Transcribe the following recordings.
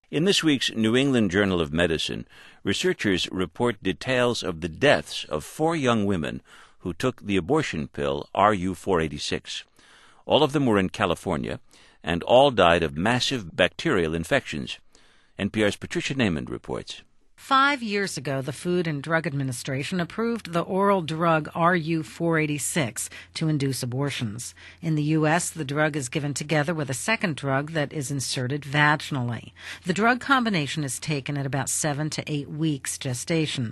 In this week's New England Journal of Medicine, researchers report details of the deaths of 4 young women who took the abortion pill RU486. All of them were in California, and all died of massive bacterial infections. NPR's Patricia Neyman reports. 5 years ago, the Food and Drug Administration approved the oral drug RU486 to induce abortions. In the U.S., the drug is given together with a second drug that is inserted vaginally. The drug combination is taken at about 7 to 8 weeks gestation.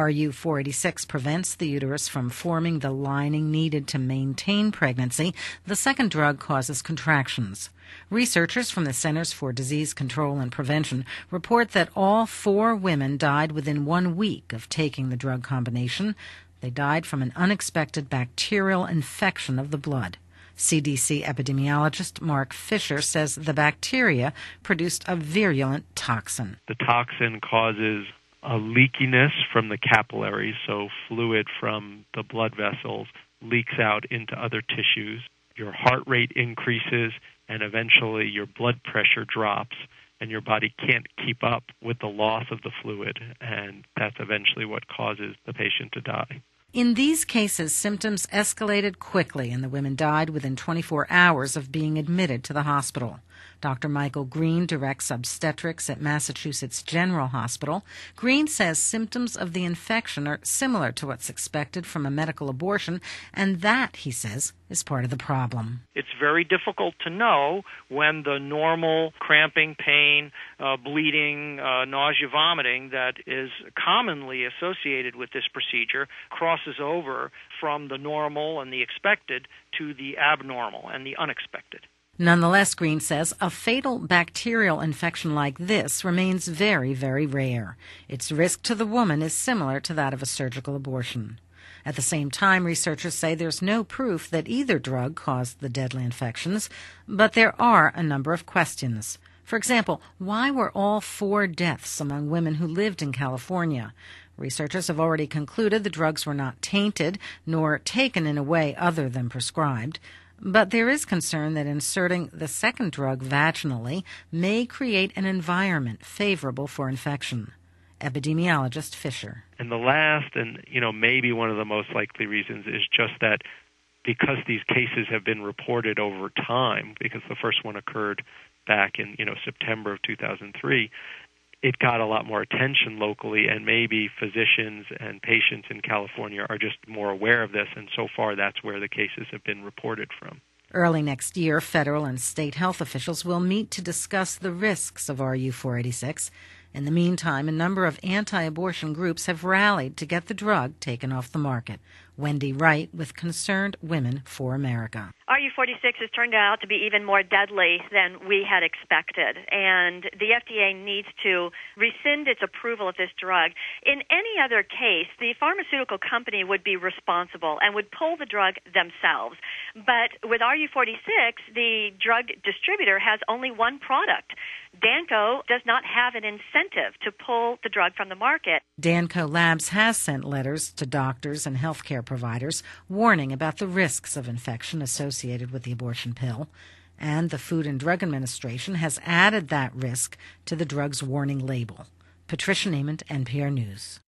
RU486 prevents the uterus from forming the lining needed to maintain pregnancy. The second drug causes contractions. Researchers from the Centers for Disease Control and Prevention report that all 4 women died within 1 week of taking the drug combination. They died from an unexpected bacterial infection of the blood. CDC epidemiologist Mark Fisher says the bacteria produced a virulent toxin. The toxin causes a leakiness from the capillaries, so fluid from the blood vessels leaks out into other tissues. Your heart rate increases, and eventually your blood pressure drops, and your body can't keep up with the loss of the fluid, and that's eventually what causes the patient to die. In these cases, symptoms escalated quickly, and the women died within 24 hours of being admitted to the hospital. Dr. Michael Green directs obstetrics at Massachusetts General Hospital. Green says symptoms of the infection are similar to what's expected from a medical abortion, and that, he says, is part of the problem. It's very difficult to know when the normal cramping, pain, bleeding, nausea, vomiting that is commonly associated with this procedure crosses over from the normal and the expected to the abnormal and the unexpected. Nonetheless, Green says, a fatal bacterial infection like this remains very, very rare. Its risk to the woman is similar to that of a surgical abortion. At the same time, researchers say there's no proof that either drug caused the deadly infections, but there are a number of questions. For example, why were all 4 deaths among women who lived in California? Researchers have already concluded the drugs were not tainted, nor taken in a way other than prescribed. But there is concern that inserting the second drug vaginally may create an environment favorable for infection. Epidemiologist Fisher. And the last, and maybe one of the most likely reasons is just that because these cases have been reported over time, because the first one occurred back in September of 2003, it got a lot more attention locally, and maybe physicians and patients in California are just more aware of this, and so far that's where the cases have been reported from. Early next year, federal and state health officials will meet to discuss the risks of RU486. In the meantime, a number of anti-abortion groups have rallied to get the drug taken off the market. Wendy Wright with Concerned Women for America. RU486 has turned out to be even more deadly than we had expected, and the FDA needs to rescind its approval of this drug. In any other case, the pharmaceutical company would be responsible and would pull the drug themselves. But with RU486, the drug distributor has only one product. Danco does not have an incentive to pull the drug from the market. Danco Labs has sent letters to doctors and healthcare providers warning about the risks of infection associated with the abortion pill. And the Food and Drug Administration has added that risk to the drug's warning label. Patricia Neyman, NPR News.